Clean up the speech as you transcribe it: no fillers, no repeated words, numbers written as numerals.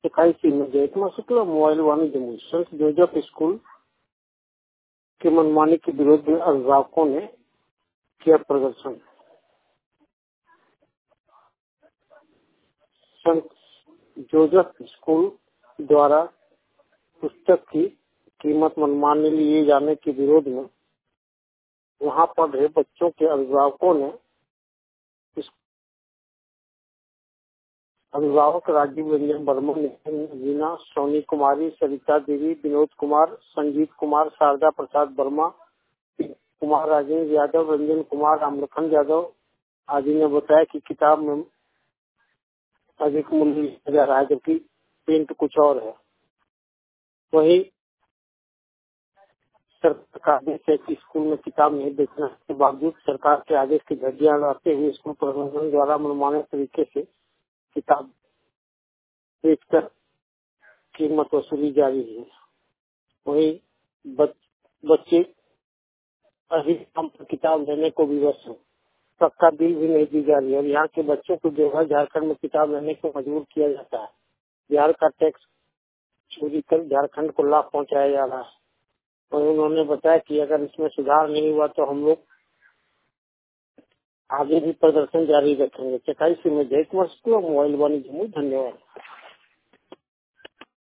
इकाई में जयकुमार शुक्ला मोबाइल वाणिज्य में संत जोजफ स्कूल के मनमानी के विरोध में अभिभावकों ने किया प्रदर्शन। संत जोजफ स्कूल द्वारा पुस्तक की कीमत मनमानी लिए जाने के विरोध में वहां पढ़ रहे बच्चों के अभिभावकों ने अभिभावक राजीव रंजन वर्मा, रीना, सोनी कुमारी, सरिता देवी, विनोद कुमार, संजीत कुमार, शारदा प्रसाद वर्मा, कुमार राजेंद्र यादव, रंजन कुमार, रामलखन यादव आदि ने बताया कि किताब में अधिक मूल्य लिया जा रहा है जबकि प्रिंट कुछ और है। वही सरकार का आदेश है कि स्कूल में किताब नहीं बेचने के बावजूद सरकार के आदेश की धज्जियां उड़ाते हुए स्कूल प्रबंधन द्वारा मनमाने तरीके से किताब बेचकर कीमत वसूली जारी है। वही बच्चे अधिक दाम पर किताब लेने को विवश है। सबका बिल भी नहीं दी जा रही है और यहाँ के बच्चों को जो है झारखंड में किताब लेने को मजबूर किया जाता है। बिहार का टैक्स चोरी कर झारखंड को लाभ पहुँचाया जा रहा है। और उन्होंने बताया कि अगर इसमें सुधार नहीं हुआ तो हम लोग आगे भी प्रदर्शन जारी रखेंगे। चकाई से मैं जयकुमार शुक्ला मोबाइल वाणिज्य में। धन्यवाद।